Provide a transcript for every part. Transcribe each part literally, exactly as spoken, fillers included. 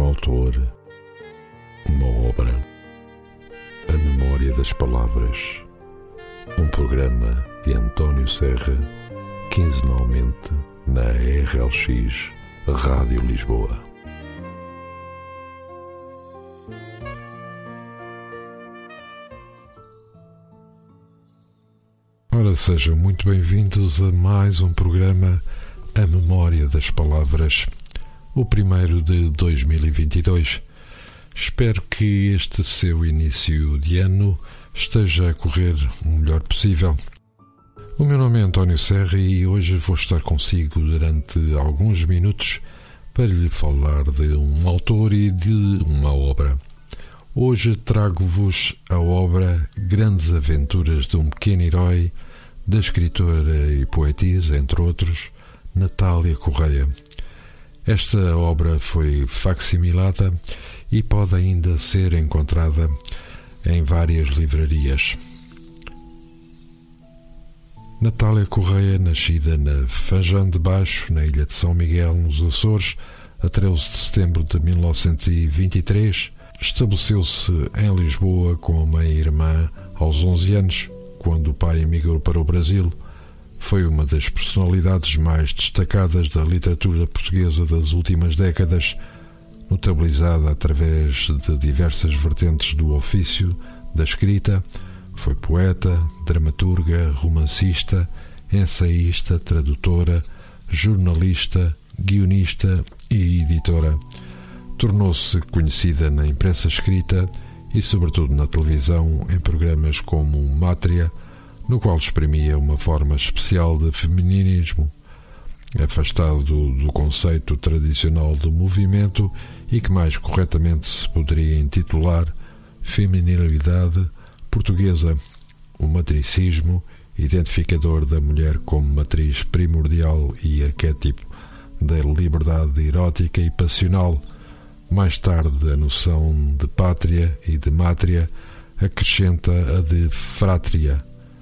autor, uma obra, a memória das palavras, um programa de António Serra, quinzenalmente na R L X Rádio Lisboa. Ora, sejam muito bem-vindos a mais um programa, a memória das palavras, o primeiro de dois mil e vinte e dois. Espero que este seu início de ano esteja a correr o melhor possível. O meu nome é António Serra e hoje vou estar consigo durante alguns minutos para lhe falar de um autor e de uma obra. Hoje trago-vos a obra Grandes Aventuras de um Pequeno Herói, da escritora e poetisa, entre outros, Natália Correia. Esta obra foi facsimilada e pode ainda ser encontrada em várias livrarias. Natália Correia, nascida na Fajã de Baixo, na ilha de São Miguel, nos Açores, a treze de setembro de mil novecentos e vinte e três, estabeleceu-se em Lisboa com a mãe e irmã aos onze anos, quando o pai emigrou para o Brasil. Foi uma das personalidades mais destacadas da literatura portuguesa das últimas décadas, notabilizada através de diversas vertentes do ofício da escrita. Foi poeta, dramaturga, romancista, ensaísta, tradutora, jornalista, guionista e editora. Tornou-se conhecida na imprensa escrita e, sobretudo, na televisão, em programas como Mátria, no qual exprimia uma forma especial de feminismo, afastado do conceito tradicional do movimento e que mais corretamente se poderia intitular Feminilidade Portuguesa, o matricismo identificador da mulher como matriz primordial e arquétipo da liberdade erótica e passional. Mais tarde, a noção de pátria e de mátria acrescenta a de frátria.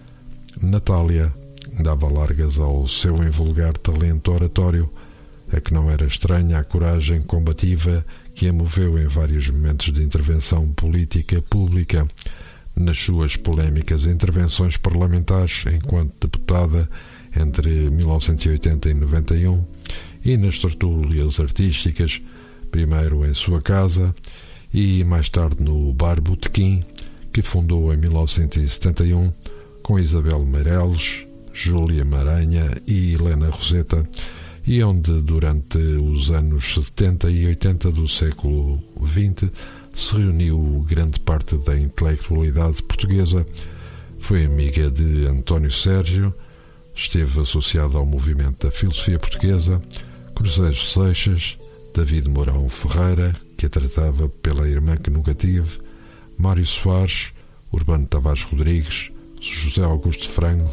Natália dava largas ao seu invulgar talento oratório, a que não era estranha a coragem combativa que a moveu em vários momentos de intervenção política pública, nas suas polémicas intervenções parlamentares enquanto deputada entre mil novecentos e oitenta e noventa e um e nas tertúlias artísticas, primeiro em sua casa e mais tarde no Bar Botequim, que fundou em mil novecentos e setenta e um com Isabel Meireles, Júlia Maranha e Helena Roseta, e onde durante os anos setenta e oitenta do século vinte se reuniu grande parte da intelectualidade portuguesa. Foi amiga de António Sérgio, esteve associada ao movimento da filosofia portuguesa, Cruzeiro Seixas, David Mourão Ferreira, que a tratava pela irmã que nunca tive, Mário Soares, Urbano Tavares Rodrigues, José Augusto Franco,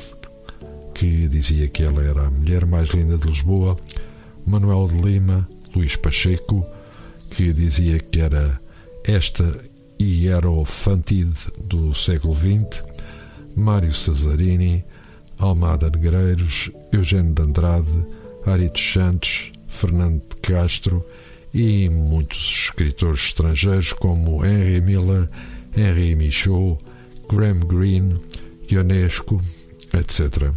que dizia que ela era a mulher mais linda de Lisboa, Manuel de Lima, Luís Pacheco, que dizia que era esta hierofantide do século vinte, Mário Cesarini, Almada Negreiros, Eugênio de Andrade, Ari dos Santos, Fernando de Castro e muitos escritores estrangeiros como Henry Miller, Henry Michaud, Graham Greene, Ionesco, etcétera.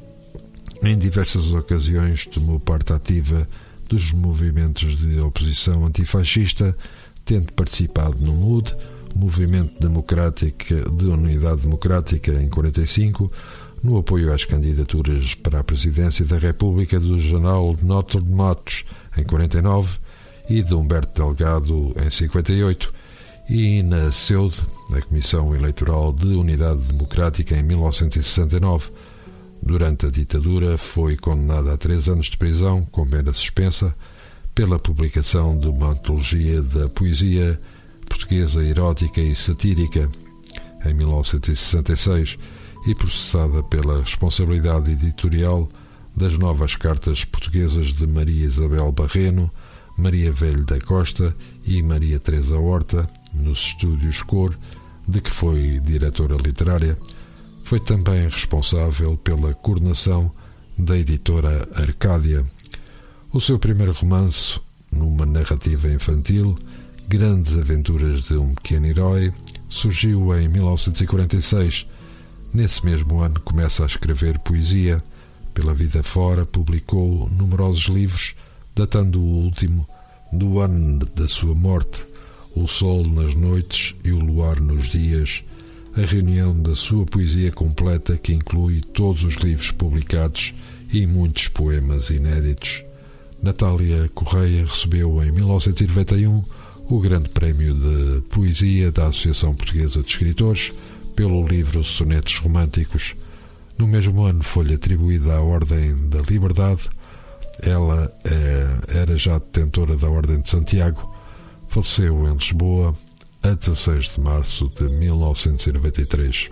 Em diversas ocasiões tomou parte ativa dos movimentos de oposição antifascista, tendo participado no M U D, Movimento Democrático de Unidade Democrática, em quarenta e cinco, no apoio às candidaturas para a presidência da República do general Norton de Matos, em quarenta e nove, e de Humberto Delgado, em cinquenta e oito, e na C E U D, a Comissão Eleitoral de Unidade Democrática, em mil novecentos e sessenta e nove. Durante a ditadura foi condenada a três anos de prisão, com pena suspensa, pela publicação de uma antologia da poesia portuguesa erótica e satírica, em mil novecentos e sessenta e seis, e processada pela responsabilidade editorial das novas cartas portuguesas de Maria Isabel Barreno, Maria Velho da Costa e Maria Teresa Horta, nos estúdios Cor, de que foi diretora literária. Foi também responsável pela coordenação da editora Arcádia. O seu primeiro romance, numa narrativa infantil, Grandes Aventuras de um Pequeno Herói surgiu em mil novecentos e quarenta e seis. Nesse mesmo ano começa a escrever poesia. Pela vida fora publicou numerosos livros, datando o último do ano da sua morte, O Sol nas Noites e o Luar nos Dias, a reunião da sua poesia completa que inclui todos os livros publicados e muitos poemas inéditos. Natália Correia recebeu em mil novecentos e noventa e um o Grande Prémio de Poesia da Associação Portuguesa de Escritores pelo livro Sonetos Românticos. No mesmo ano foi-lhe atribuída a Ordem da Liberdade. Ela é, era já detentora da Ordem de Santiago. Faleceu em Lisboa a dezasseis de março de mil novecentos e noventa e três.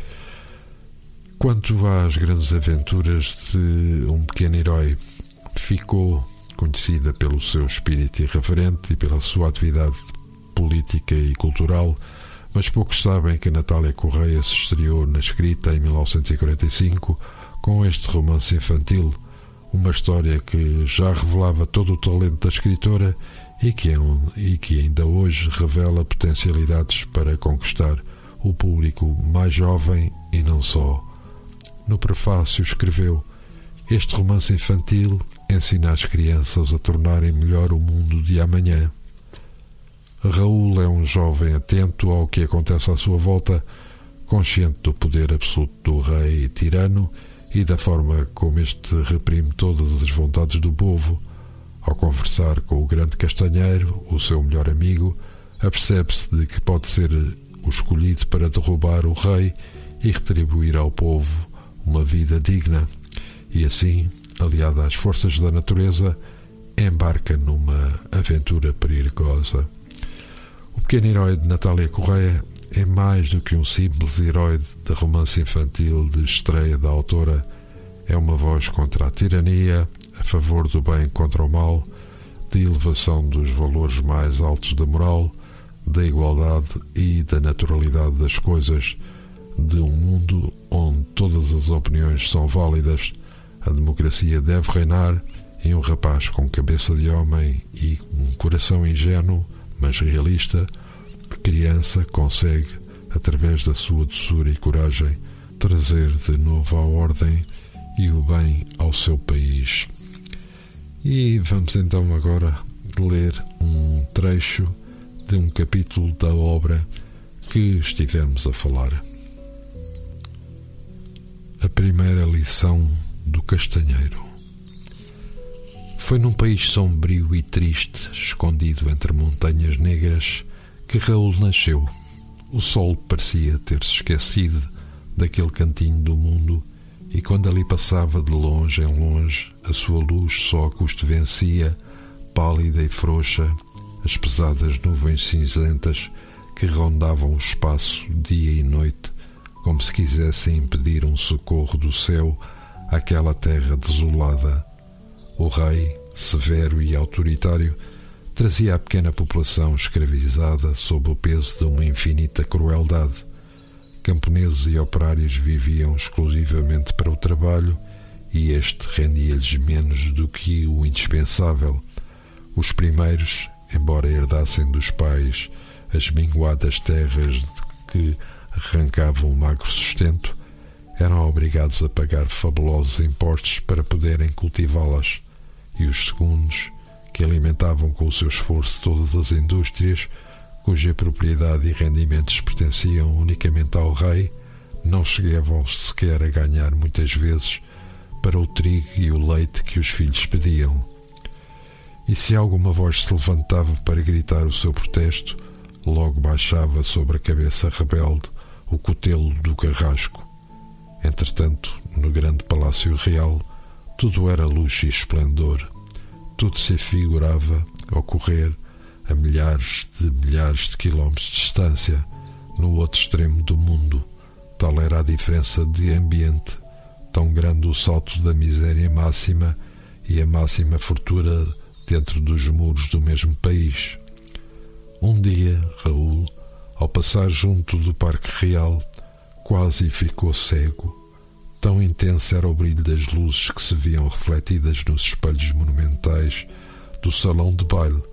Quanto às Grandes Aventuras de um Pequeno Herói, ficou conhecida pelo seu espírito irreverente e pela sua atividade política e cultural, mas poucos sabem que Natália Correia se estreou na escrita em mil novecentos e quarenta e cinco com este romance infantil, uma história que já revelava todo o talento da escritora e que, e que ainda hoje revela potencialidades para conquistar o público mais jovem e não só. No prefácio escreveu: "Este romance infantil ensina as crianças a tornarem melhor o mundo de amanhã." Raul é um jovem atento ao que acontece à sua volta, consciente do poder absoluto do rei tirano e da forma como este reprime todas as vontades do povo. Ao conversar com o grande Castanheiro, o seu melhor amigo, apercebe-se de que pode ser o escolhido para derrubar o rei e retribuir ao povo uma vida digna, e assim, aliado às forças da natureza, embarca numa aventura perigosa. O Pequeno Herói de Natália Correia é mais do que um simples herói de romance infantil de estreia da autora. É uma voz contra a tirania, a favor do bem contra o mal, de elevação dos valores mais altos da moral, da igualdade e da naturalidade das coisas, de um mundo onde todas as opiniões são válidas. A democracia deve reinar em um rapaz com cabeça de homem e um coração ingênuo, mas realista, que criança consegue, através da sua doçura e coragem, trazer de novo a ordem e o bem ao seu país. E vamos então agora ler um trecho de um capítulo da obra que estivemos a falar. A primeira lição do Castanheiro. Foi num país sombrio e triste, escondido entre montanhas negras, que Raul nasceu. O sol parecia ter-se esquecido daquele cantinho do mundo, e quando ali passava de longe em longe, a sua luz só a custo vencia, pálida e frouxa, as pesadas nuvens cinzentas que rondavam o espaço dia e noite, como se quisessem impedir um socorro do céu àquela terra desolada. O rei, severo e autoritário, trazia a pequena população escravizada sob o peso de uma infinita crueldade. Camponeses e operários viviam exclusivamente para o trabalho e este rendia-lhes menos do que o indispensável. Os primeiros, embora herdassem dos pais as minguadas terras de que arrancavam um magro sustento, eram obrigados a pagar fabulosos impostos para poderem cultivá-las, e os segundos, que alimentavam com o seu esforço todas as indústrias, cuja propriedade e rendimentos pertenciam unicamente ao rei, não chegavam sequer a ganhar muitas vezes para o trigo e o leite que os filhos pediam. E se alguma voz se levantava para gritar o seu protesto, logo baixava sobre a cabeça rebelde o cutelo do carrasco. Entretanto, no grande palácio real, tudo era luxo e esplendor. Tudo se afigurava ocorrer a milhares de milhares de quilómetros de distância, no outro extremo do mundo. Tal era a diferença de ambiente, tão grande o salto da miséria máxima e a máxima fortuna dentro dos muros do mesmo país. Um dia, Raul, ao passar junto do Parque Real, quase ficou cego. Tão intenso era o brilho das luzes que se viam refletidas nos espelhos monumentais do salão de baile,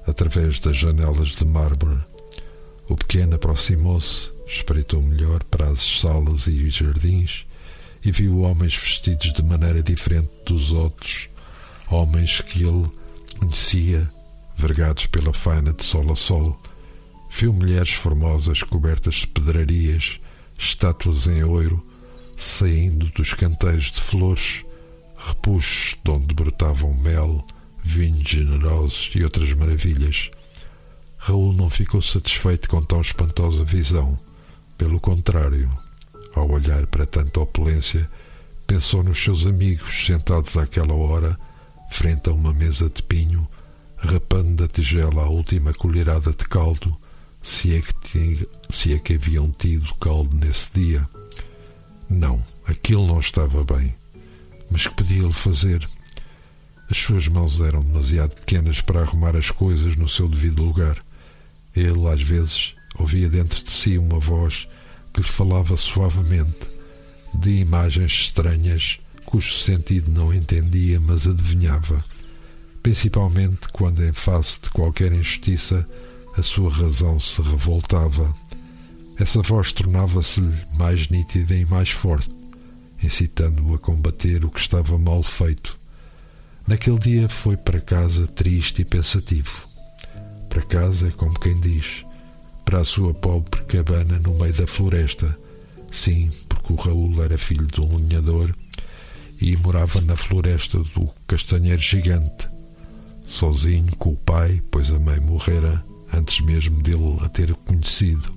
através das janelas de mármore. O pequeno aproximou-se, espreitou melhor para as salas e jardins e viu homens vestidos de maneira diferente dos outros, homens que ele conhecia, vergados pela faina de sol a sol. Viu mulheres formosas cobertas de pedrarias, estátuas em ouro, saindo dos canteiros de flores, repuxos de onde brotavam mel, vinhos generosos e outras maravilhas. Raul não ficou satisfeito com tão espantosa visão. Pelo contrário, ao olhar para tanta opulência, pensou nos seus amigos sentados àquela hora, frente a uma mesa de pinho, rapando da tigela a última colherada de caldo, se é que, tinha, se é que haviam tido caldo nesse dia. Não, aquilo não estava bem. Mas que podia-lhe fazer? As suas mãos eram demasiado pequenas para arrumar as coisas no seu devido lugar. Ele, às vezes, ouvia dentro de si uma voz que lhe falava suavemente de imagens estranhas cujo sentido não entendia, mas adivinhava, principalmente quando, em face de qualquer injustiça, a sua razão se revoltava. Essa voz tornava-se-lhe mais nítida e mais forte, incitando-o a combater o que estava mal feito. Naquele dia foi para casa triste e pensativo. Para casa, como quem diz, para a sua pobre cabana no meio da floresta. Sim, porque o Raul era filho de um lenhador e morava na floresta do castanheiro gigante, sozinho com o pai, pois a mãe morrera antes mesmo dele a ter conhecido.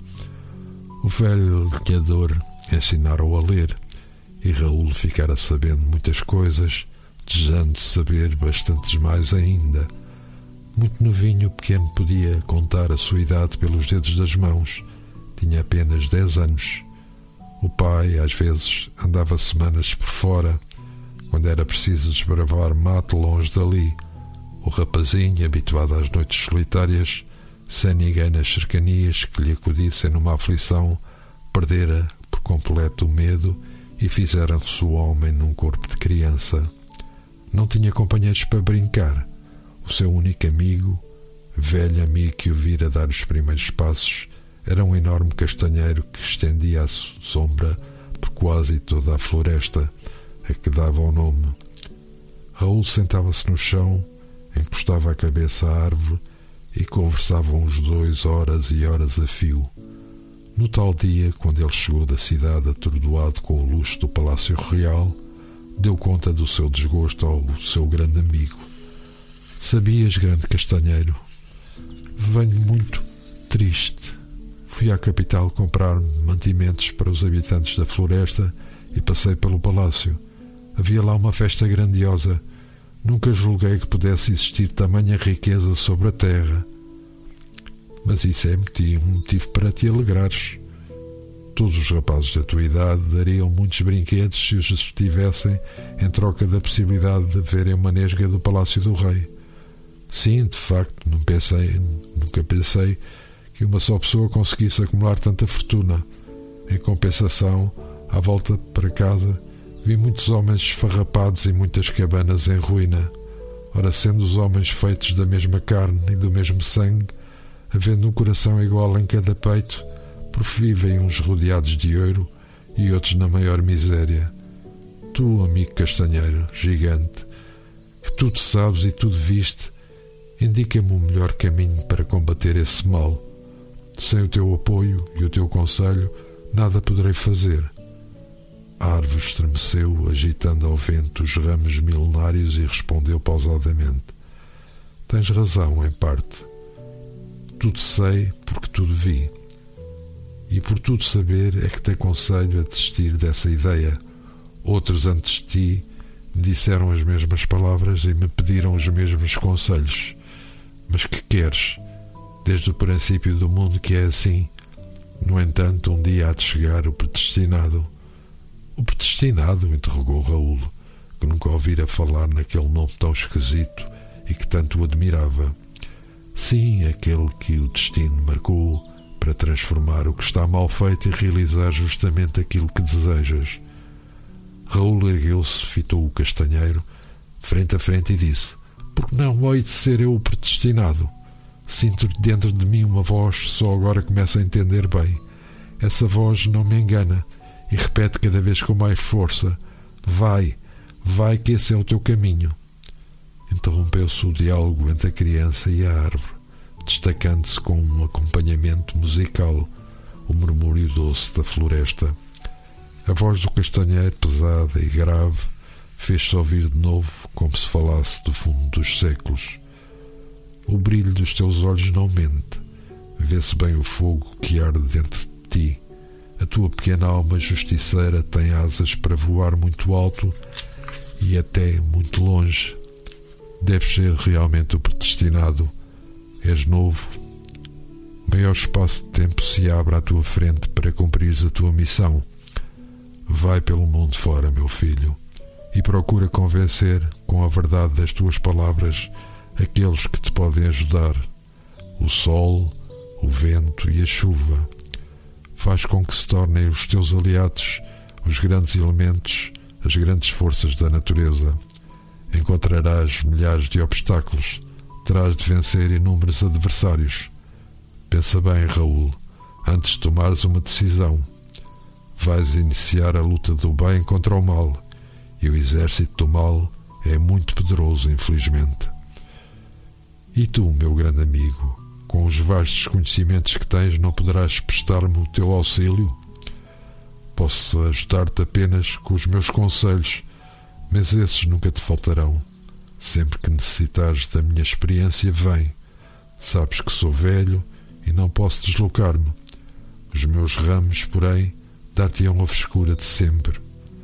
O velho lenhador ensinara-o a ler e Raul ficara sabendo muitas coisas, desejando saber bastantes mais ainda. Muito novinho, o pequeno podia contar a sua idade pelos dedos das mãos. Tinha apenas dez anos. O pai, às vezes, andava semanas por fora, quando era preciso desbravar mato longe dali. O rapazinho, habituado às noites solitárias, sem ninguém nas cercanias que lhe acudissem numa aflição, perdera por completo o medo e fizeram-se o homem num corpo de criança. Não tinha companheiros para brincar. O seu único amigo, velho amigo que o vira dar os primeiros passos, era um enorme castanheiro que estendia a sombra por quase toda a floresta a que dava o nome. Raul sentava-se no chão, encostava a cabeça à árvore e conversavam os dois horas e horas a fio. No tal dia, quando ele chegou da cidade atordoado com o luxo do Palácio Real, deu conta do seu desgosto ao seu grande amigo. Sabias, grande castanheiro, venho muito triste. Fui à capital comprar mantimentos para os habitantes da floresta e passei pelo palácio. Havia lá uma festa grandiosa. Nunca julguei que pudesse existir tamanha riqueza sobre a terra. Mas isso é motivo, um motivo para te alegrares. Todos os rapazes da tua idade dariam muitos brinquedos se os tivessem, em troca da possibilidade de verem uma nesga do Palácio do Rei. Sim, de facto, não pensei, nunca pensei que uma só pessoa conseguisse acumular tanta fortuna. Em compensação, à volta para casa, vi muitos homens esfarrapados e muitas cabanas em ruína. Ora, sendo os homens feitos da mesma carne e do mesmo sangue, havendo um coração igual em cada peito, por vivem uns rodeados de ouro e outros na maior miséria. Tu, amigo castanheiro, gigante, que tudo sabes e tudo viste, indica-me o melhor caminho para combater esse mal. Sem o teu apoio e o teu conselho, nada poderei fazer. A árvore estremeceu, agitando ao vento os ramos milenários, e respondeu pausadamente: Tens razão, em parte. Tudo sei porque tudo vi. E por tudo saber é que te aconselho a desistir dessa ideia. Outros antes de ti me disseram as mesmas palavras e me pediram os mesmos conselhos. Mas que queres? Desde o princípio do mundo que é assim. No entanto, um dia há de chegar o predestinado. O predestinado? Interrogou Raul, que nunca ouvira falar naquele nome tão esquisito e que tanto o admirava. Sim, aquele que o destino marcou para transformar o que está mal feito e realizar justamente aquilo que desejas. Raul ergueu-se, fitou o castanheiro frente a frente e disse: Por que não hei de ser eu o predestinado? Sinto dentro de mim uma voz, só agora começo a entender bem. Essa voz não me engana e repete cada vez com mais força: vai, vai que esse é o teu caminho. Interrompeu-se o diálogo entre a criança e a árvore, destacando-se com um acompanhamento musical, o murmúrio doce da floresta. A voz do castanheiro, pesada e grave, fez-se ouvir de novo, como se falasse do fundo dos séculos. O brilho dos teus olhos não mente. Vê-se bem o fogo que arde dentro de ti. A tua pequena alma justiceira tem asas para voar muito alto e até muito longe. Deves ser realmente o predestinado. És novo. Maior espaço de tempo se abre à tua frente para cumprires a tua missão. Vai pelo mundo fora, meu filho, e procura convencer com a verdade das tuas palavras aqueles que te podem ajudar: o sol, o vento e a chuva. Faz com que se tornem os teus aliados os grandes elementos, as grandes forças da natureza. Encontrarás milhares de obstáculos, terás de vencer inúmeros adversários. Pensa bem, Raul, antes de tomares uma decisão. Vais iniciar a luta do bem contra o mal, e o exército do mal é muito poderoso, infelizmente. E tu, meu grande amigo, com os vastos conhecimentos que tens, não poderás prestar-me o teu auxílio? Posso ajudar-te apenas com os meus conselhos, mas esses nunca te faltarão. Sempre que necessitares da minha experiência, vem. Sabes que sou velho e não posso deslocar-me. Os meus ramos, porém, dar-te-ão a frescura de sempre.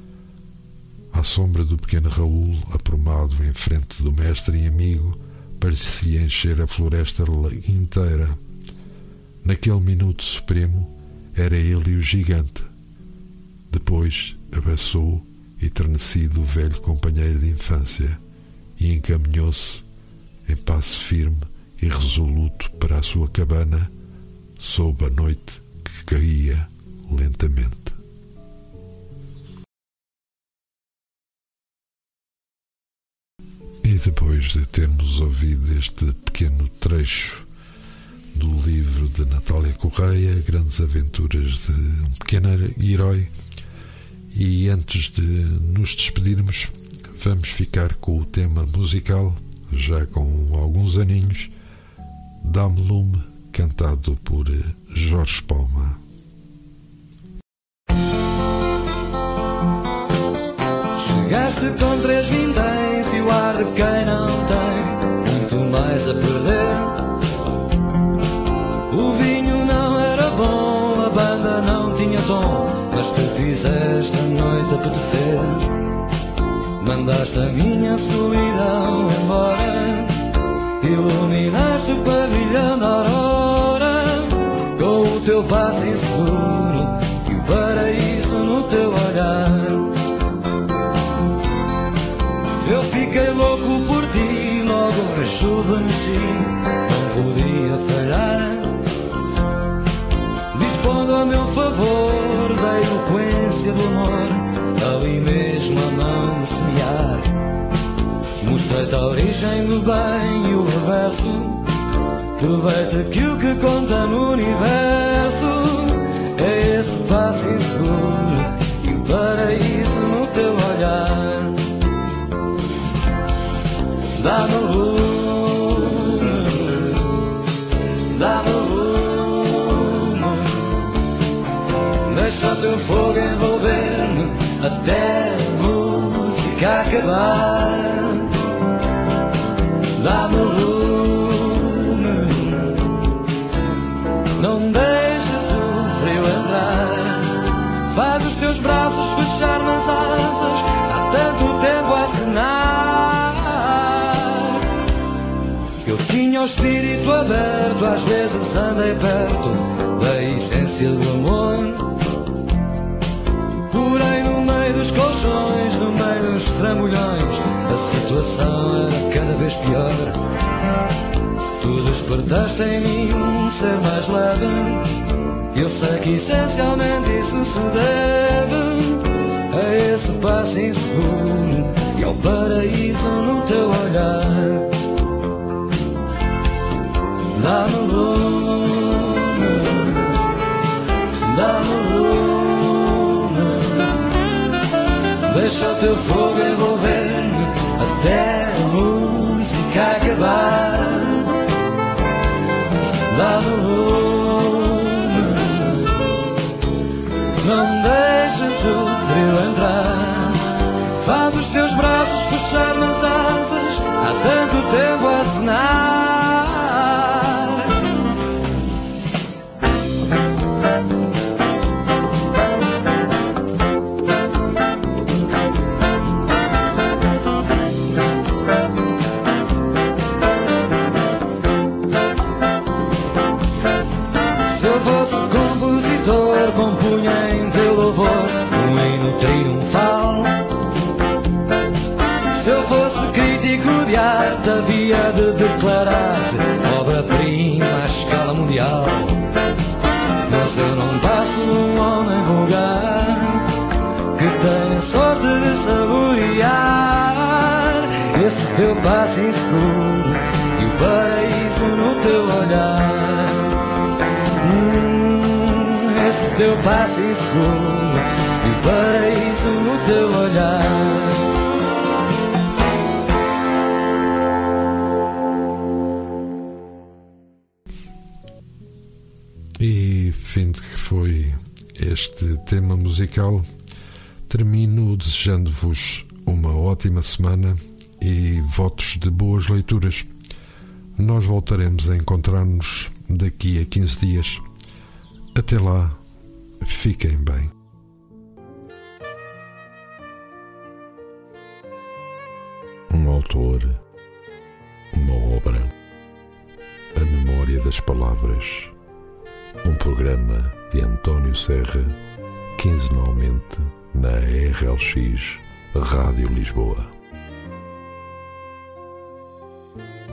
À sombra do pequeno Raul, aprumado em frente do mestre e amigo, parecia encher a floresta inteira. Naquele minuto supremo, era ele o gigante. Depois abraçou, enternecido, o velho companheiro de infância e encaminhou-se, em passo firme e resoluto, para a sua cabana, sob a noite que caía lentamente. E depois de termos ouvido este pequeno trecho do livro de Natália Correia, Grandes Aventuras de um Pequeno Herói, e antes de nos despedirmos, vamos ficar com o tema musical, já com alguns aninhos, Dá-me Lume, cantado por Jorge Palma. Chegaste com três vinténs e o ar de quem não tem muito mais a perder. O vinho não era bom, a banda não tinha tom, mas tu fizeste a noite apetecer. Mandaste a minha solidão embora, iluminaste o pavilhão da aurora, com o teu passo inseguro e o paraíso no teu olhar. Eu fiquei louco por ti, logo rejuvenesci, não podia falhar. Dispondo a meu favor da eloquência do amor, ali mesmo a mão de semear. Mostrei-te a origem do bem e o reverso, provei-te que o que conta no universo é esse passo inseguro e o paraíso no teu olhar. Dá-me lume, dá-me lume, deixa o teu fogo envolver-me até a música acabar. Dá-me lume, não deixes o frio entrar, faz os teus braços fechar-me as asas, há tanto tempo a acenar. Eu tinha o espírito aberto, às vezes andei perto da essência do amor. Porém no meio dos colchões, no meio dos trambolhões, a situação era cada vez pior. Tu despertaste em mim um ser mais leve, eu sei que essencialmente isso se deve a esse passo inseguro e ao paraíso no teu olhar. Dá-me lume, dá-me lume, deixa o teu fogo envolver-me até a música acabar. Dá-me lume, não deixes o frio entrar. Faz os teus braços puxar nas asas, há tanto tempo a assinar. Se eu fosse compositor, compunha em teu louvor um hino triunfal. Se eu fosse crítico de arte, havia de declarar-te obra-prima à escala mundial. Mas eu não passo um homem vulgar que tem sorte de saborear esse teu passo inseguro e o paraíso no teu olhar. Hum, esse teu passo inseguro e o paraíso no teu olhar. E, fim de que foi este tema musical, termino desejando-vos uma ótima semana e votos de boas leituras. Nós voltaremos a encontrar-nos daqui a quinze dias. Até lá, fiquem bem. Um autor, uma obra, a memória das palavras. Um programa de António Serra, quinzenalmente na R L X Rádio Lisboa.